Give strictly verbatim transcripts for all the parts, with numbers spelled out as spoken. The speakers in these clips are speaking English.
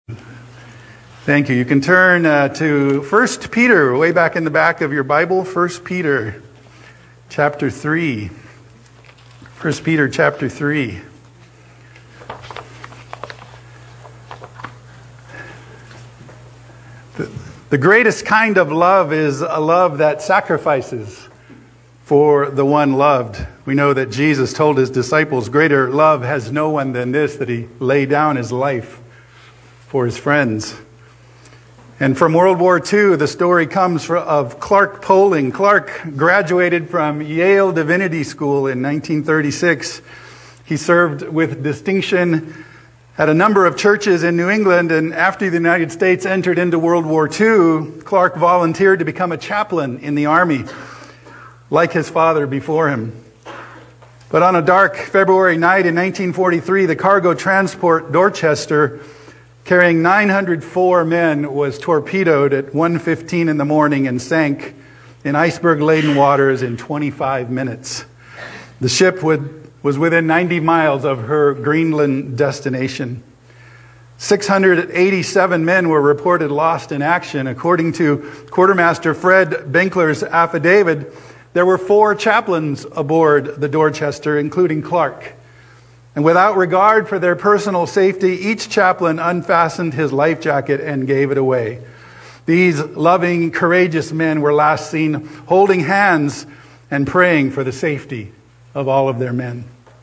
Thank you. You can turn uh, to First Peter, way back in the back of your Bible, First Peter chapter three. First Peter chapter three. The, the greatest kind of love is a love that sacrifices for the one loved. We know that Jesus told his disciples, greater love has no one than this, that he laid down his life for his friends. And from World War Two, the story comes of Clark Poling. Clark graduated from Yale Divinity School in nineteen thirty-six. He served with distinction at a number of churches in New England, and after the United States entered into World War Two, Clark volunteered to become a chaplain in the Army, like his father before him. But on a dark February night in nineteen forty-three, the cargo transport Dorchester, carrying nine hundred four men, was torpedoed at one fifteen in the morning and sank in iceberg-laden waters in twenty-five minutes. The ship would, was within ninety miles of her Greenland destination. six hundred eighty-seven men were reported lost in action. According to Quartermaster Fred Benkler's affidavit, there were four chaplains aboard the Dorchester, including Clark. And without regard for their personal safety, each chaplain unfastened his life jacket and gave it away. These loving, courageous men were last seen holding hands and praying for the safety of all of their men.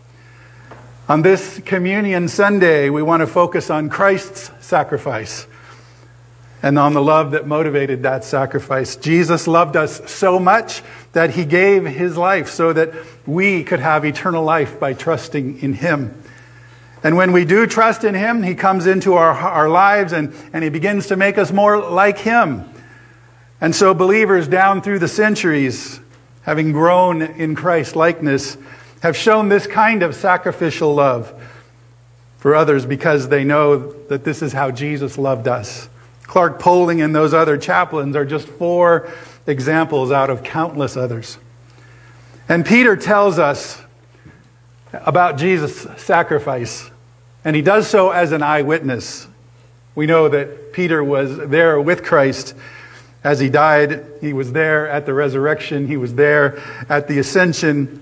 On this Communion Sunday, we want to focus on Christ's sacrifice and on the love that motivated that sacrifice. Jesus loved us so much that he gave his life so that we could have eternal life by trusting in him. And when we do trust in him, he comes into our, our lives and, and he begins to make us more like him. And so believers down through the centuries, having grown in Christ's likeness, have shown this kind of sacrificial love for others because they know that this is how Jesus loved us. Clark Poling and those other chaplains are just four examples out of countless others. And Peter tells us about Jesus' sacrifice, and he does so as an eyewitness. We know that Peter was there with Christ as he died. He was there at the resurrection. He was there at the ascension.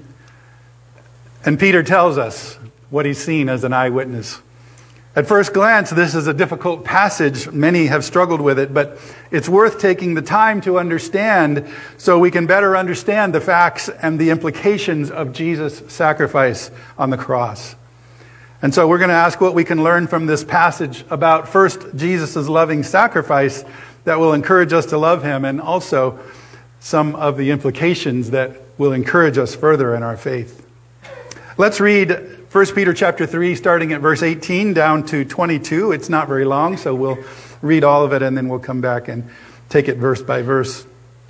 And Peter tells us what he's seen as an eyewitness. At first glance, this is a difficult passage. Many have struggled with it, but it's worth taking the time to understand so we can better understand the facts and the implications of Jesus' sacrifice on the cross. And so we're going to ask what we can learn from this passage about, first, Jesus' loving sacrifice that will encourage us to love him, and also some of the implications that will encourage us further in our faith. Let's read First Peter chapter three, starting at verse eighteen down to twenty-two. It's not very long, so we'll read all of it and then we'll come back and take it verse by verse.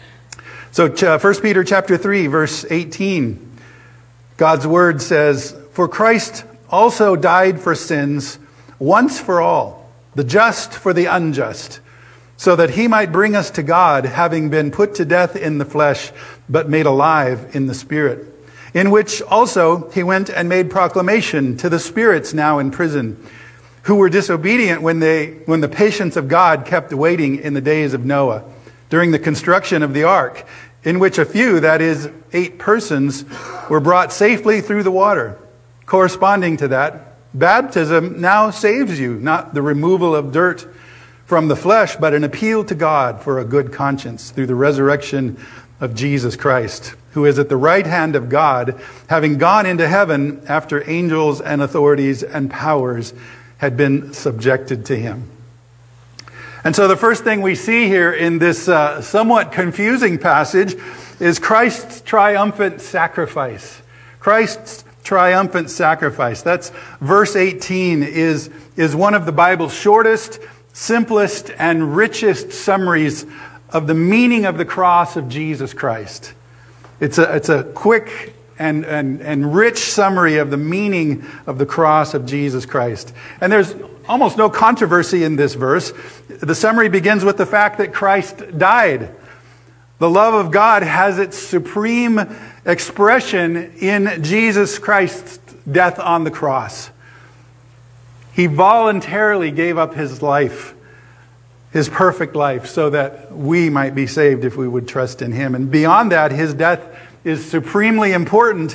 So First Peter chapter three, verse eighteen. God's word says, "For Christ also died for sins once for all, the just for the unjust, so that he might bring us to God, having been put to death in the flesh, but made alive in the Spirit. In which also he went and made proclamation to the spirits now in prison, who were disobedient when they when the patience of God kept waiting in the days of Noah, during the construction of the ark, in which a few, that is, eight persons, were brought safely through the water. Corresponding to that, baptism now saves you, not the removal of dirt from the flesh, but an appeal to God for a good conscience through the resurrection of Jesus Christ, who is at the right hand of God, having gone into heaven after angels and authorities and powers had been subjected to him." And so the first thing we see here in this uh, somewhat confusing passage is Christ's triumphant sacrifice. Christ's triumphant sacrifice. That's verse eighteen is, is one of the Bible's shortest, simplest, and richest summaries of the meaning of the cross of Jesus Christ. It's a, it's a quick and, and, and rich summary of the meaning of the cross of Jesus Christ. And there's almost no controversy in this verse. The summary begins with the fact that Christ died. The love of God has its supreme expression in Jesus Christ's death on the cross. He voluntarily gave up his life, his perfect life, so that we might be saved if we would trust in him. And beyond that, his death is supremely important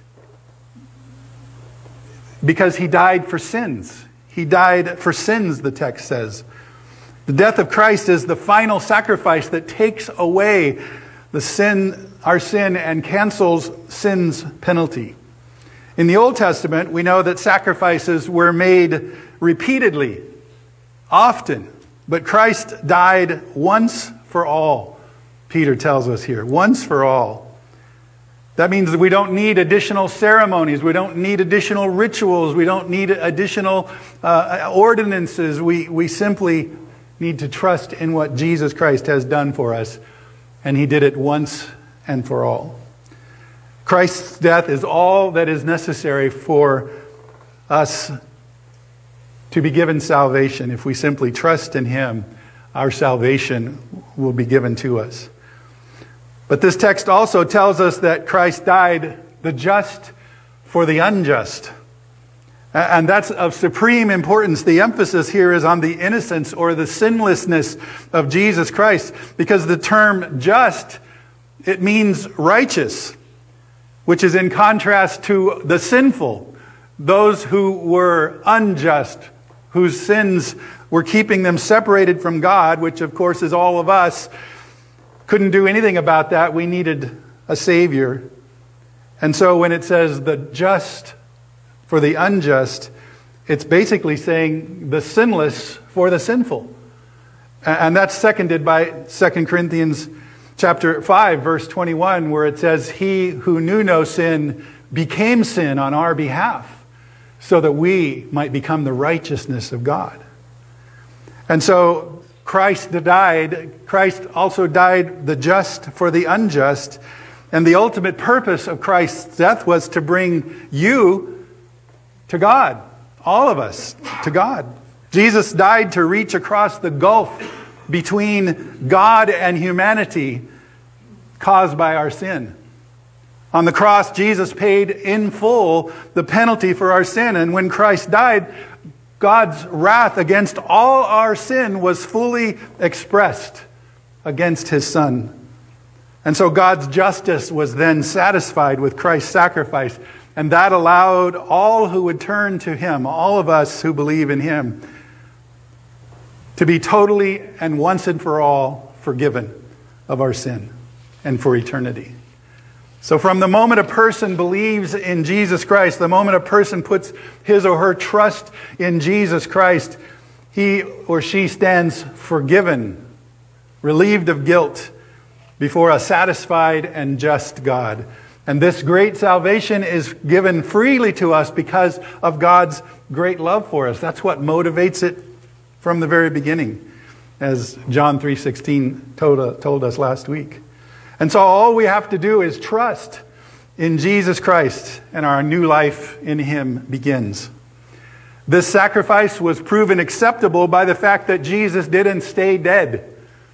because he died for sins. He died for sins, the text says. The death of Christ is the final sacrifice that takes away the sin, our sin, and cancels sin's penalty. In the Old Testament, we know that sacrifices were made repeatedly, often, but Christ died once for all, Peter tells us here, once for all. That means that we don't need additional ceremonies, we don't need additional rituals, we don't need additional uh, ordinances. We, we simply need to trust in what Jesus Christ has done for us, and he did it once and for all. Christ's death is all that is necessary for us to be given salvation. If we simply trust in him, our salvation will be given to us. But this text also tells us that Christ died, the just for the unjust. And that's of supreme importance. The emphasis here is on the innocence or the sinlessness of Jesus Christ, because the term just, it means righteous, which is in contrast to the sinful, those who were unjust, whose sins were keeping them separated from God, which of course is all of us. Couldn't do anything about that. We needed a Savior. And so when it says the just for the unjust, it's basically saying the sinless for the sinful. And that's seconded by Second Corinthians chapter five, verse twenty-one, where it says, he who knew no sin became sin on our behalf, so that we might become the righteousness of God. And so Christ died, Christ also died the just for the unjust, and the ultimate purpose of Christ's death was to bring you to God, all of us to God. Jesus died to reach across the gulf between God and humanity caused by our sin. On the cross, Jesus paid in full the penalty for our sin. And when Christ died, God's wrath against all our sin was fully expressed against his Son. And so God's justice was then satisfied with Christ's sacrifice. And that allowed all who would turn to him, all of us who believe in him, to be totally and once and for all forgiven of our sin and for eternity. So from the moment a person believes in Jesus Christ, the moment a person puts his or her trust in Jesus Christ, he or she stands forgiven, relieved of guilt before a satisfied and just God. And this great salvation is given freely to us because of God's great love for us. That's what motivates it from the very beginning, as John three sixteen told, told us last week. And so all we have to do is trust in Jesus Christ, and our new life in him begins. This sacrifice was proven acceptable by the fact that Jesus didn't stay dead.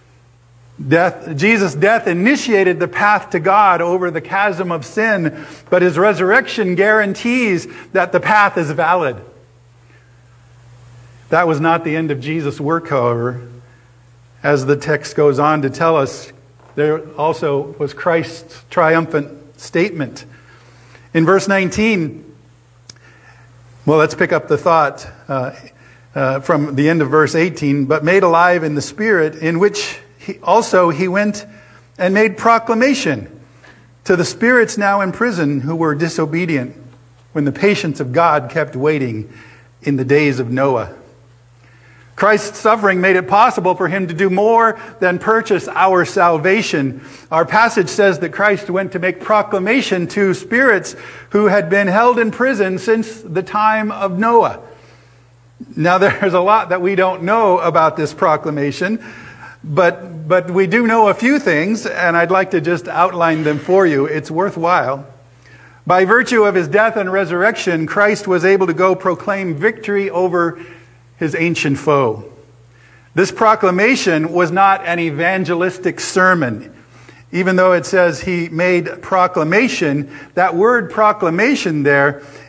Death, Jesus' death initiated the path to God over the chasm of sin, but his resurrection guarantees that the path is valid. That was not the end of Jesus' work, however. As the text goes on to tell us, there also was Christ's triumphant statement. In verse nineteen, well, let's pick up the thought uh, uh, from the end of verse eighteen. But made alive in the Spirit, in which he, also he went and made proclamation to the spirits now in prison who were disobedient, when the patience of God kept waiting in the days of Noah. Christ's suffering made it possible for him to do more than purchase our salvation. Our passage says that Christ went to make proclamation to spirits who had been held in prison since the time of Noah. Now, there's a lot that we don't know about this proclamation, but, but we do know a few things, and I'd like to just outline them for you. It's worthwhile. By virtue of his death and resurrection, Christ was able to go proclaim victory over his ancient foe. This proclamation was not an evangelistic sermon. Even though it says he made proclamation, that word proclamation there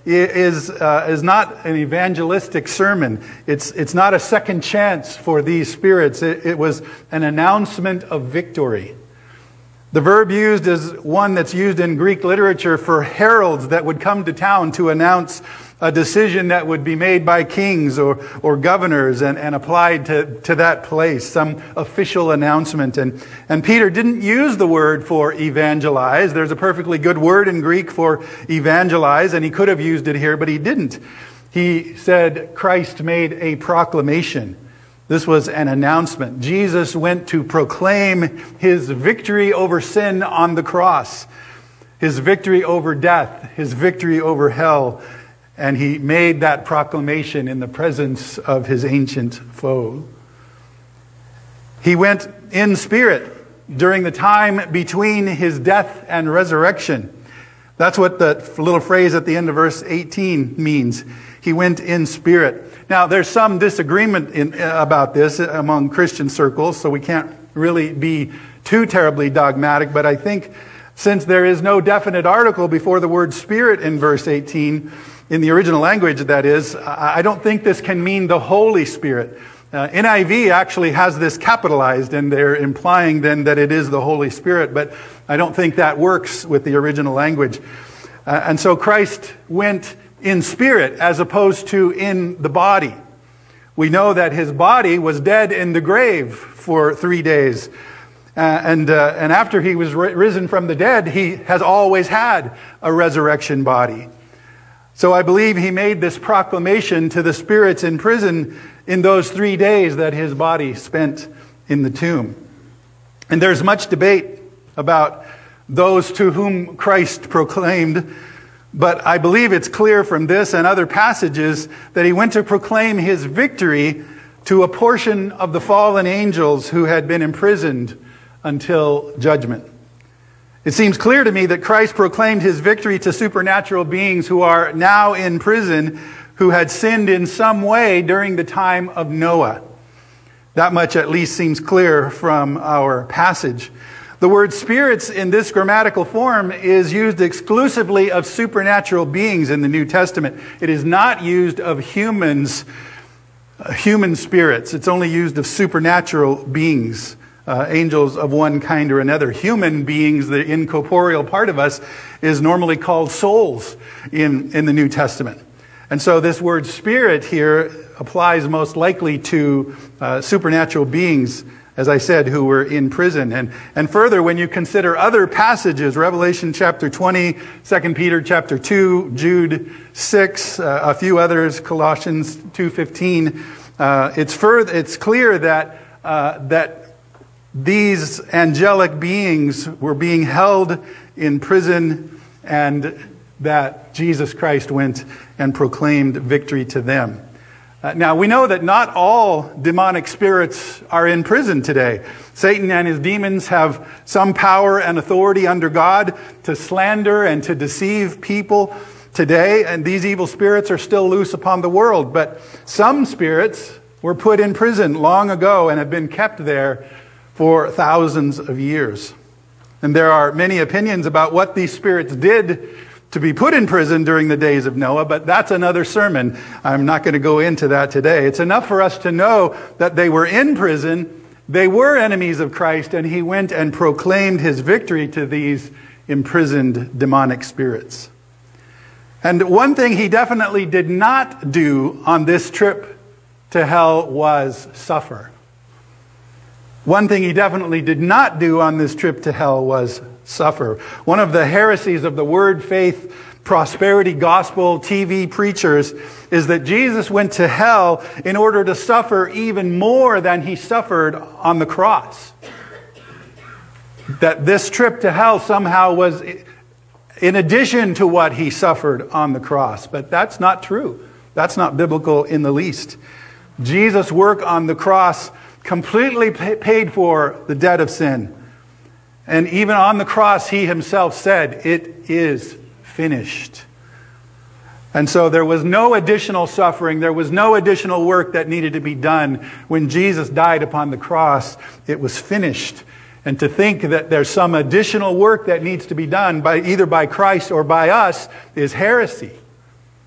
is, uh, is not an evangelistic sermon. It's, it's not a second chance for these spirits. It, it was an announcement of victory. The verb used is one that's used in Greek literature for heralds that would come to town to announce a decision that would be made by kings or, or governors and, and applied to, to that place, some official announcement. And, and Peter didn't use the word for evangelize. There's a perfectly good word in Greek for evangelize, and he could have used it here, but he didn't. He said Christ made a proclamation. This was an announcement. Jesus went to proclaim his victory over sin on the cross, his victory over death, his victory over hell, and he made that proclamation in the presence of his ancient foe. He went in spirit during the time between his death and resurrection. That's what the little phrase at the end of verse eighteen means. He went in spirit. Now, there's some disagreement in, about this among Christian circles, so we can't really be too terribly dogmatic, but I think since there is no definite article before the word spirit in verse eighteen, in the original language that is, I don't think this can mean the Holy Spirit. Uh, N I V actually has this capitalized, and they're implying then that it is the Holy Spirit, but I don't think that works with the original language. Uh, and so Christ went in spirit as opposed to in the body. We know that his body was dead in the grave for three days. Uh, and, uh, and after he was ri- risen from the dead, he has always had a resurrection body. So I believe he made this proclamation to the spirits in prison in those three days that his body spent in the tomb. And there's much debate about those to whom Christ proclaimed, but I believe it's clear from this and other passages that he went to proclaim his victory to a portion of the fallen angels who had been imprisoned until judgment. It seems clear to me that Christ proclaimed his victory to supernatural beings who are now in prison, who had sinned in some way during the time of Noah. That much at least seems clear from our passage. The word spirits in this grammatical form is used exclusively of supernatural beings in the New Testament. It is not used of humans, uh, human spirits. It's only used of supernatural beings. Uh, angels of one kind or another. Human beings, the incorporeal part of us, is normally called souls in, in the New Testament. And so this word spirit here applies most likely to uh, supernatural beings, as I said, who were in prison. And, and further, when you consider other passages, Revelation chapter twenty, Second Peter chapter two, Jude six, uh, a few others, Colossians two fifteen, uh, it's, further, it's clear that uh, that these angelic beings were being held in prison and that Jesus Christ went and proclaimed victory to them. Uh, now, we know that not all demonic spirits are in prison today. Satan and his demons have some power and authority under God to slander and to deceive people today, and these evil spirits are still loose upon the world. But some spirits were put in prison long ago and have been kept there for thousands of years. And there are many opinions about what these spirits did to be put in prison during the days of Noah, but that's another sermon. I'm not going to go into that today. It's enough for us to know that they were in prison, they were enemies of Christ, and he went and proclaimed his victory to these imprisoned demonic spirits. And one thing he definitely did not do on this trip to hell was suffer. One thing he definitely did not do on this trip to hell was suffer. One of the heresies of the word, faith, prosperity gospel T V preachers is that Jesus went to hell in order to suffer even more than he suffered on the cross. That this trip to hell somehow was in addition to what he suffered on the cross. But that's not true. That's not biblical in the least. Jesus' work on the cross completely paid for the debt of sin. And even on the cross, he himself said, "It is finished." And so there was no additional suffering. There was no additional work that needed to be done. When Jesus died upon the cross, it was finished. And to think that there's some additional work that needs to be done by either by Christ or by us is heresy.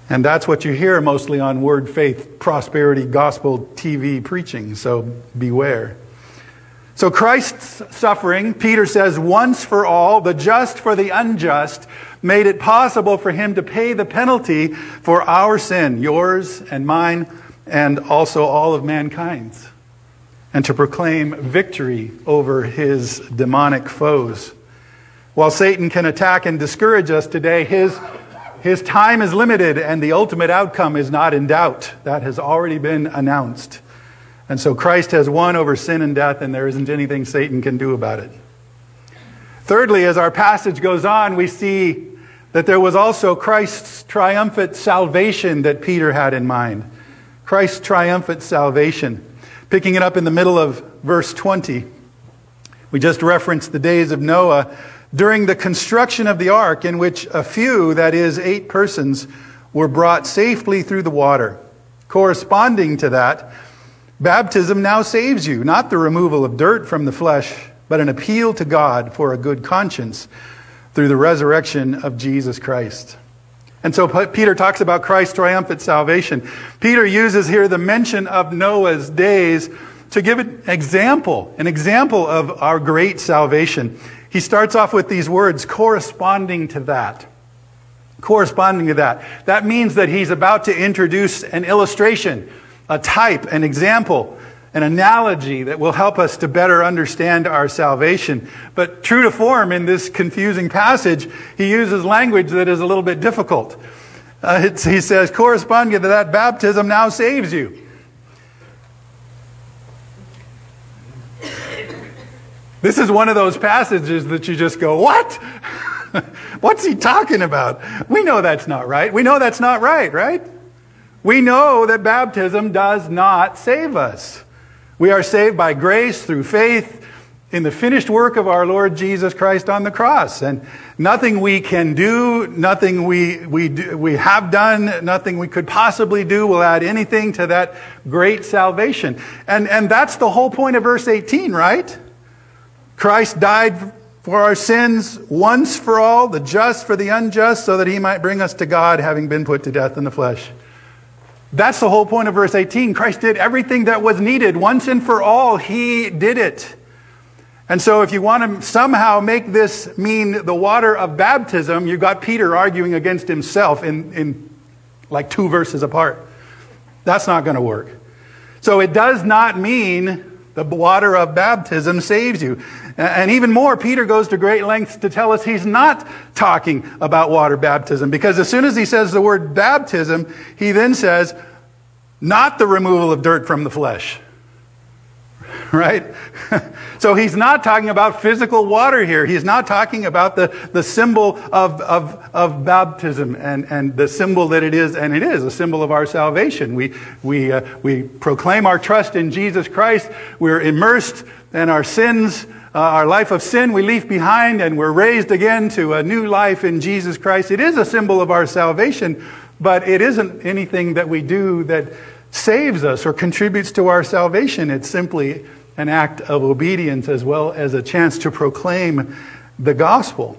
And that's what you hear mostly on Word, Faith, Prosperity, Gospel T V preaching, so beware. So Christ's suffering, Peter says, once for all, the just for the unjust, made it possible for him to pay the penalty for our sin, yours and mine, and also all of mankind's, and to proclaim victory over his demonic foes. While Satan can attack and discourage us today, his, his time is limited and the ultimate outcome is not in doubt. That has already been announced. And so Christ has won over sin and death, and there isn't anything Satan can do about it. Thirdly, as our passage goes on, we see that there was also Christ's triumphant salvation that Peter had in mind. Christ's triumphant salvation. Picking it up in the middle of verse twenty, we just referenced the days of Noah. During the construction of the ark, in which a few, that is, eight persons, were brought safely through the water. Corresponding to that, baptism now saves you, not the removal of dirt from the flesh, but an appeal to God for a good conscience through the resurrection of Jesus Christ. And so Peter talks about Christ's triumphant salvation. Peter uses here the mention of Noah's days to give an example, an example of our great salvation. He starts off with these words, corresponding to that. Corresponding to that. That means that he's about to introduce an illustration, a type, an example, an analogy that will help us to better understand our salvation. But true to form in this confusing passage, he uses language that is a little bit difficult. Uh, it's, he says, corresponding to that, baptism now saves you. This is one of those passages that you just go, what? What's he talking about? We know that's not right. We know that's not right, right? We know that baptism does not save us. We are saved by grace through faith in the finished work of our Lord Jesus Christ on the cross. And nothing we can do, nothing we we do, we have done, nothing we could possibly do will add anything to that great salvation. And, and that's the whole point of verse eighteen, right? Christ died for our sins once for all, the just for the unjust, so that he might bring us to God, having been put to death in the flesh. That's the whole point of verse eighteen. Christ did everything that was needed. Once and for all, he did it. And so if you want to somehow make this mean the water of baptism, you've got Peter arguing against himself in, in like two verses apart. That's not going to work. So it does not mean the water of baptism saves you. And even more, Peter goes to great lengths to tell us he's not talking about water baptism. Because as soon as he says the word baptism, he then says, not the removal of dirt from the flesh. Right? So he's not talking about physical water here. He's not talking about the, the symbol of, of, of baptism and, and the symbol that it is, and it is a symbol of our salvation. We, we, uh, we proclaim our trust in Jesus Christ. We're immersed in our sins, uh, our life of sin we leave behind, and we're raised again to a new life in Jesus Christ. It is a symbol of our salvation, but it isn't anything that we do that saves us or contributes to our salvation. It's simply an act of obedience as well as a chance to proclaim the gospel.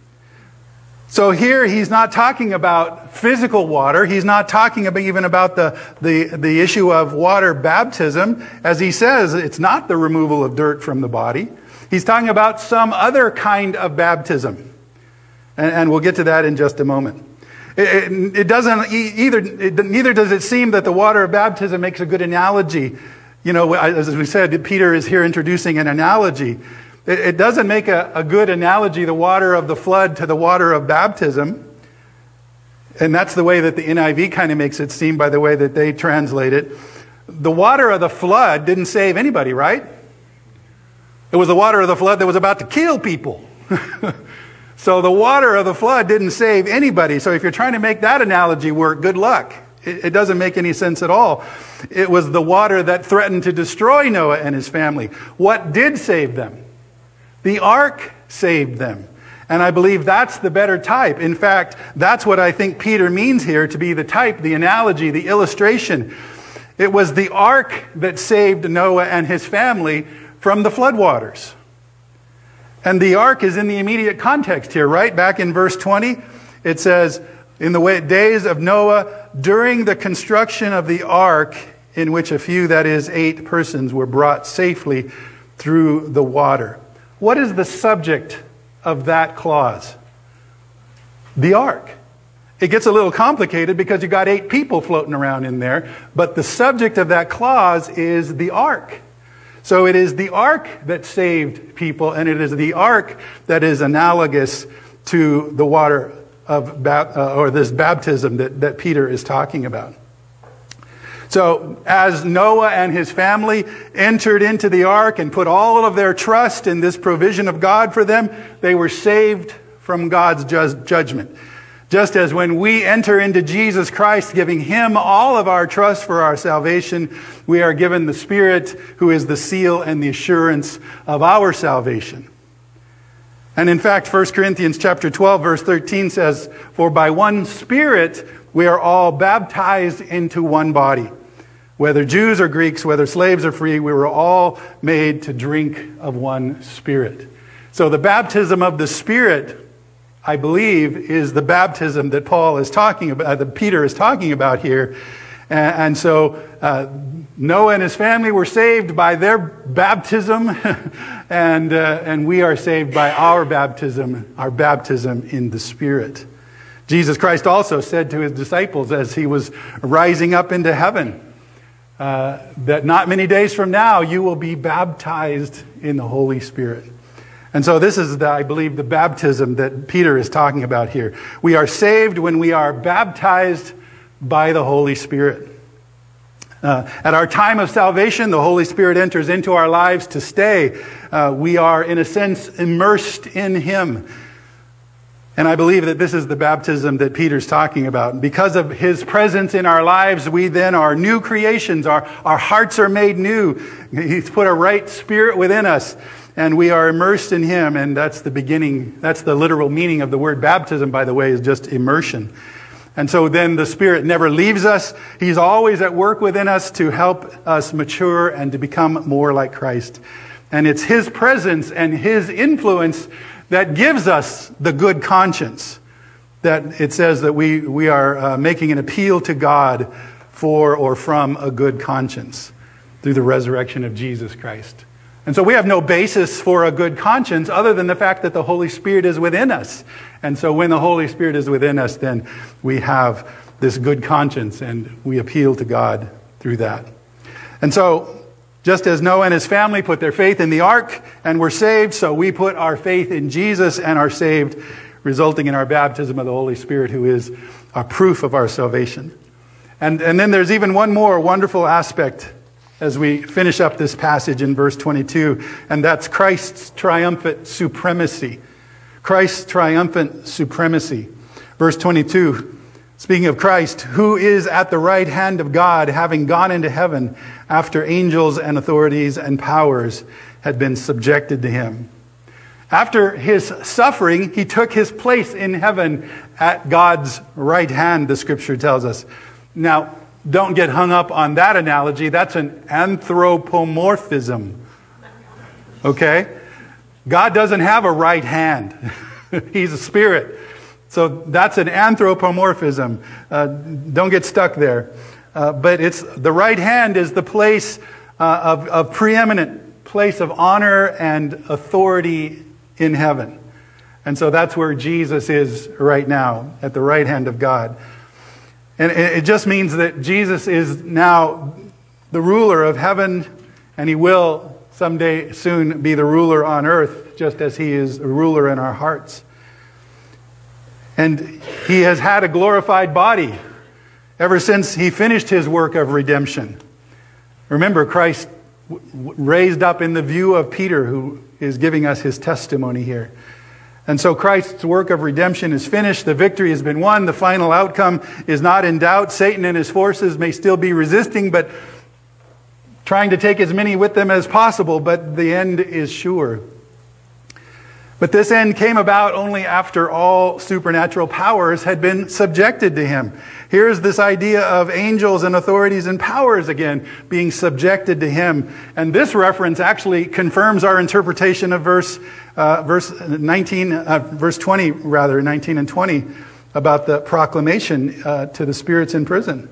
So here he's not talking about physical water. He's not talking about even about the, the, the issue of water baptism. As he says, it's not the removal of dirt from the body. He's talking about some other kind of baptism. And, and we'll get to that in just a moment. It, it, it doesn't either, it, neither does it seem that the water of baptism makes a good analogy. You know, as we said, Peter is here introducing an analogy. It, it doesn't make a, a good analogy, the water of the flood to the water of baptism. And that's the way that the N I V kind of makes it seem by the way that they translate it. The water of the flood didn't save anybody, right? It was the water of the flood that was about to kill people. So the water of the flood didn't save anybody. So if you're trying to make that analogy work, good luck. It, it doesn't make any sense at all. It was the water that threatened to destroy Noah and his family. What did save them? The ark saved them. And I believe that's the better type. In fact, that's what I think Peter means here to be the type, the analogy, the illustration. It was the ark that saved Noah and his family from the floodwaters. And the ark is in the immediate context here, right? Back in verse twenty, it says, in the way, days of Noah, during the construction of the ark, in which a few, that is, eight persons, were brought safely through the water. What is the subject of that clause? The ark. It gets a little complicated because you got eight people floating around in there, but the subject of that clause is the ark. So it is the ark that saved people, and it is the ark that is analogous to the water of uh, or this baptism that, that Peter is talking about. So as Noah and his family entered into the ark and put all of their trust in this provision of God for them, they were saved from God's ju- judgment. Just as when we enter into Jesus Christ, giving Him all of our trust for our salvation, we are given the Spirit who is the seal and the assurance of our salvation. And in fact, First Corinthians chapter twelve, verse thirteen says, "For by one Spirit we are all baptized into one body. Whether Jews or Greeks, whether slaves or free, we were all made to drink of one Spirit." So the baptism of the Spirit, I believe, is the baptism that Paul is talking about, uh, that Peter is talking about here. And, and so uh, Noah and his family were saved by their baptism, and uh, and we are saved by our baptism, our baptism in the Spirit. Jesus Christ also said to his disciples as he was rising up into heaven, uh, that not many days from now you will be baptized in the Holy Spirit. And so this is, the, I believe, the baptism that Peter is talking about here. We are saved when we are baptized by the Holy Spirit. Uh, at our time of salvation, the Holy Spirit enters into our lives to stay. Uh, we are, in a sense, immersed in Him. And I believe that this is the baptism that Peter's talking about. And because of His presence in our lives, we then are new creations. Our, our hearts are made new. He's put a right spirit within us. And we are immersed in Him, and that's the beginning, that's the literal meaning of the word baptism, by the way, is just immersion. And so then the Spirit never leaves us. He's always at work within us to help us mature and to become more like Christ. And it's His presence and His influence that gives us the good conscience. That it says that we, we are uh, making an appeal to God for or from a good conscience through the resurrection of Jesus Christ. And so we have no basis for a good conscience other than the fact that the Holy Spirit is within us. And so when the Holy Spirit is within us, then we have this good conscience and we appeal to God through that. And so just as Noah and his family put their faith in the ark and were saved, so we put our faith in Jesus and are saved, resulting in our baptism of the Holy Spirit, who is a proof of our salvation. And, and then there's even one more wonderful aspect as we finish up this passage in verse twenty-two, and that's Christ's triumphant supremacy. Christ's triumphant supremacy. Verse twenty-two, speaking of Christ, who is at the right hand of God, having gone into heaven after angels and authorities and powers had been subjected to Him. After His suffering, He took His place in heaven at God's right hand, the Scripture tells us. Now, don't get hung up on that analogy. That's an anthropomorphism. Okay? God doesn't have a right hand. He's a spirit. So that's an anthropomorphism. Uh, don't get stuck there. Uh, but it's the right hand is the place uh, of, of preeminent place of honor and authority in heaven. And so that's where Jesus is right now, at the right hand of God. And it just means that Jesus is now the ruler of heaven, and He will someday soon be the ruler on earth, just as He is a ruler in our hearts. And He has had a glorified body ever since He finished His work of redemption. Remember, Christ raised up in the view of Peter, who is giving us his testimony here. And so Christ's work of redemption is finished. The victory has been won. The final outcome is not in doubt. Satan and his forces may still be resisting, but trying to take as many with them as possible, but the end is sure. But this end came about only after all supernatural powers had been subjected to Him. Here's this idea of angels and authorities and powers again being subjected to Him. And this reference actually confirms our interpretation of verse uh, verse nineteen, uh, verse twenty rather, nineteen and twenty about the proclamation uh, to the spirits in prison.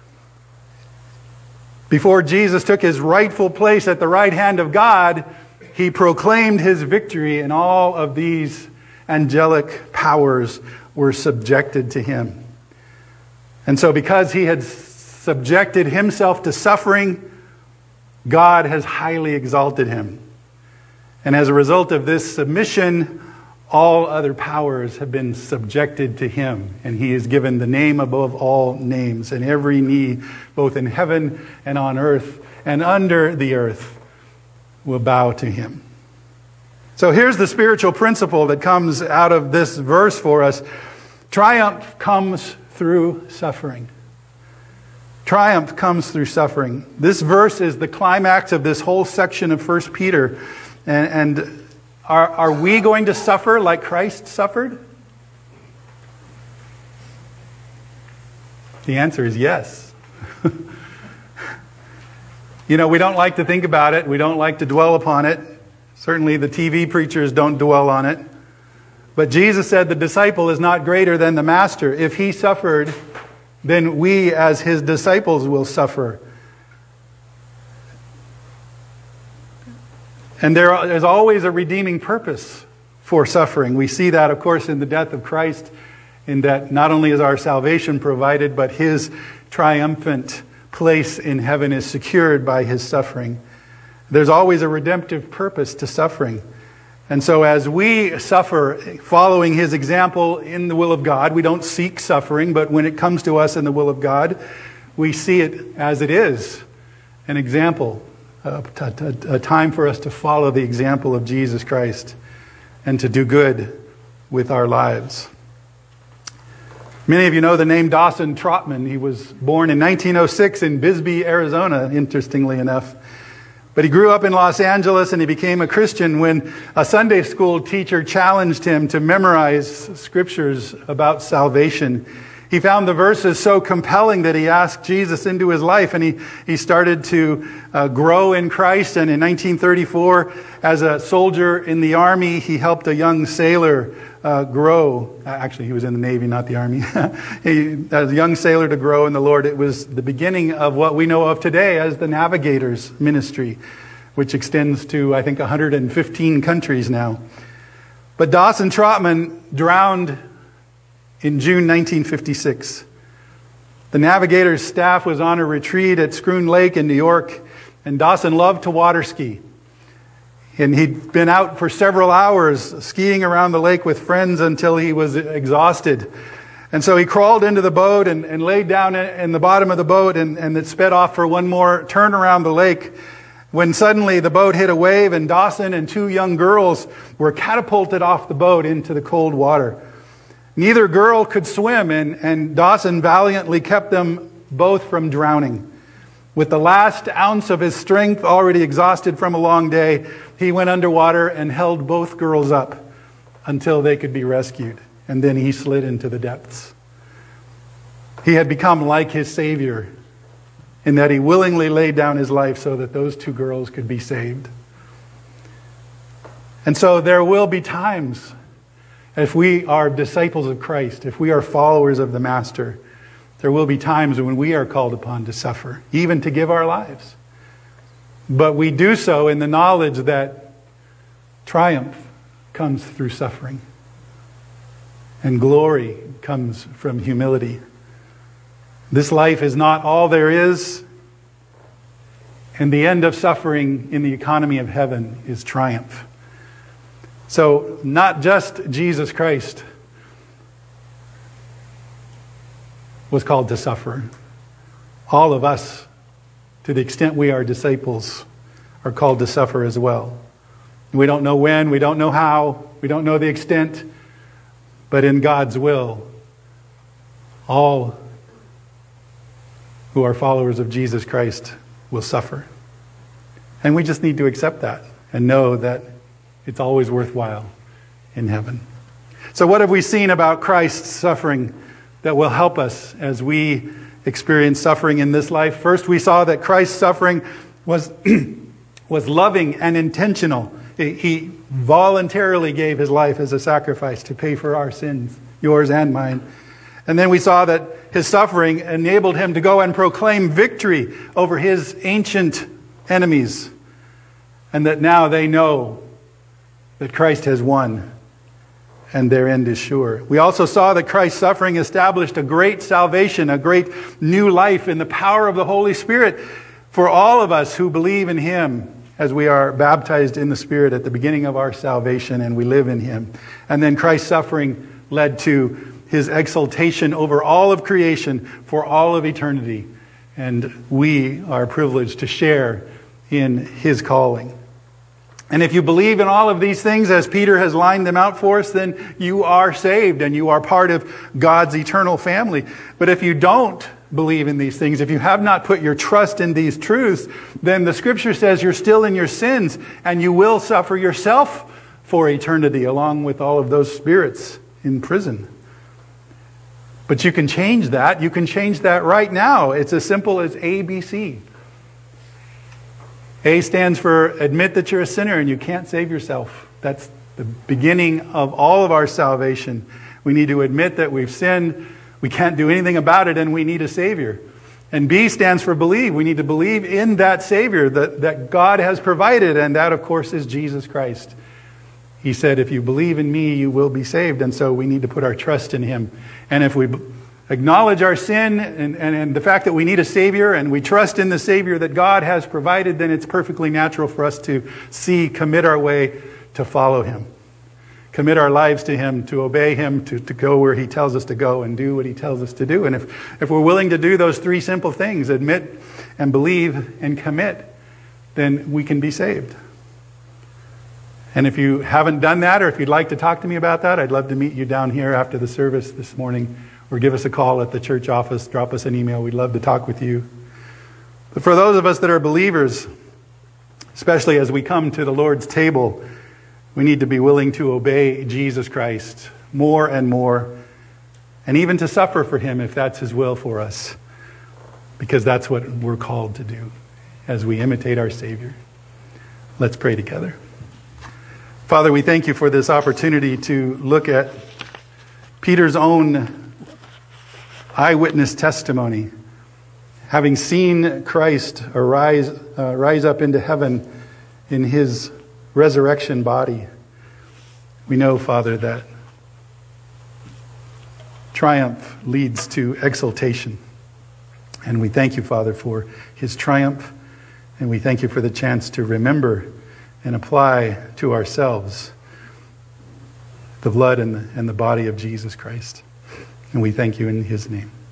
Before Jesus took his rightful place at the right hand of God, he proclaimed his victory, and all of these angelic powers were subjected to him. And so because he had subjected himself to suffering, God has highly exalted him. And as a result of this submission, all other powers have been subjected to him. And he is given the name above all names. And every knee, both in heaven and on earth and under the earth, will bow to him. So here's the spiritual principle that comes out of this verse for us. Triumph comes through suffering. Triumph comes through suffering. This verse is the climax of this whole section of First Peter. And, and are, are we going to suffer like Christ suffered? The answer is yes. You know, we don't like to think about it. We don't like to dwell upon it. Certainly the T V preachers don't dwell on it. But Jesus said the disciple is not greater than the master. If he suffered, then we as his disciples will suffer. And there is always a redeeming purpose for suffering. We see that, of course, in the death of Christ, in that not only is our salvation provided, but his triumphant place in heaven is secured by his suffering. There's always a redemptive purpose to suffering. And so as we suffer following his example in the will of God, we don't seek suffering, but when it comes to us in the will of God, we see it as it is, an example, a, a, a time for us to follow the example of Jesus Christ and to do good with our lives. Many of you know the name Dawson Trotman. He was born in nineteen oh six in Bisbee, Arizona, interestingly enough. But he grew up in Los Angeles and he became a Christian when a Sunday school teacher challenged him to memorize scriptures about salvation. He found the verses so compelling that he asked Jesus into his life, and he, he started to uh, grow in Christ. And in nineteen thirty-four, as a soldier in the Army, he helped a young sailor uh, grow. Actually, he was in the Navy, not the Army. He, as a young sailor to grow in the Lord. It was the beginning of what we know of today as the Navigators Ministry, which extends to, I think, one hundred fifteen countries now. But Dawson Trotman drowned in June nineteen fifty-six. The Navigators staff was on a retreat at Schroon Lake in New York, and Dawson loved to water ski. And he'd been out for several hours skiing around the lake with friends until he was exhausted. And so he crawled into the boat and, and laid down in the bottom of the boat, and, and it sped off for one more turn around the lake, when suddenly the boat hit a wave, and Dawson and two young girls were catapulted off the boat into the cold water. Neither girl could swim, and, and Dawson valiantly kept them both from drowning. With the last ounce of his strength already exhausted from a long day, he went underwater and held both girls up until they could be rescued. And then he slid into the depths. He had become like his Savior in that he willingly laid down his life so that those two girls could be saved. And so there will be times, if we are disciples of Christ, if we are followers of the Master, there will be times when we are called upon to suffer, even to give our lives. But we do so in the knowledge that triumph comes through suffering, and glory comes from humility. This life is not all there is, and the end of suffering in the economy of heaven is triumph. So, not just Jesus Christ was called to suffer. All of us, to the extent we are disciples, are called to suffer as well. We don't know when, we don't know how, we don't know the extent, but in God's will, all who are followers of Jesus Christ will suffer. And we just need to accept that and know that it's always worthwhile in heaven. So what have we seen about Christ's suffering that will help us as we experience suffering in this life? First, we saw that Christ's suffering was, was loving and intentional. He voluntarily gave his life as a sacrifice to pay for our sins, yours and mine. And then we saw that his suffering enabled him to go and proclaim victory over his ancient enemies, and that now they know that Christ has won and their end is sure. We also saw that Christ's suffering established a great salvation, a great new life in the power of the Holy Spirit for all of us who believe in him, as we are baptized in the Spirit at the beginning of our salvation and we live in him. And then Christ's suffering led to his exaltation over all of creation for all of eternity. And we are privileged to share in his calling. And if you believe in all of these things as Peter has lined them out for us, then you are saved and you are part of God's eternal family. But if you don't believe in these things, if you have not put your trust in these truths, then the scripture says you're still in your sins and you will suffer yourself for eternity along with all of those spirits in prison. But you can change that. You can change that right now. It's as simple as A B C. A stands for admit that you're a sinner and you can't save yourself. That's the beginning of all of our salvation. We need to admit that we've sinned, we can't do anything about it, and we need a Savior. And B stands for believe. We need to believe in that Savior that, that God has provided, and that, of course, is Jesus Christ. He said, if you believe in me, you will be saved. And so we need to put our trust in him. And if we acknowledge our sin and, and, and the fact that we need a Savior, and we trust in the Savior that God has provided, then it's perfectly natural for us to see, commit our way to follow him. Commit our lives to him, to obey him, to, to go where he tells us to go and do what he tells us to do. And if, if we're willing to do those three simple things, admit and believe and commit, then we can be saved. And if you haven't done that, or if you'd like to talk to me about that, I'd love to meet you down here after the service this morning, or give us a call at the church office, drop us an email. We'd love to talk with you. But for those of us that are believers, especially as we come to the Lord's table, we need to be willing to obey Jesus Christ more and more, and even to suffer for him if that's his will for us, because that's what we're called to do as we imitate our Savior. Let's pray together. Father, we thank you for this opportunity to look at Peter's own eyewitness testimony, having seen Christ arise, uh, rise up into heaven in his resurrection body. We know, Father, that triumph leads to exaltation. And we thank you, Father, for his triumph. And we thank you for the chance to remember and apply to ourselves the blood and the, and the body of Jesus Christ. And we thank you in his name.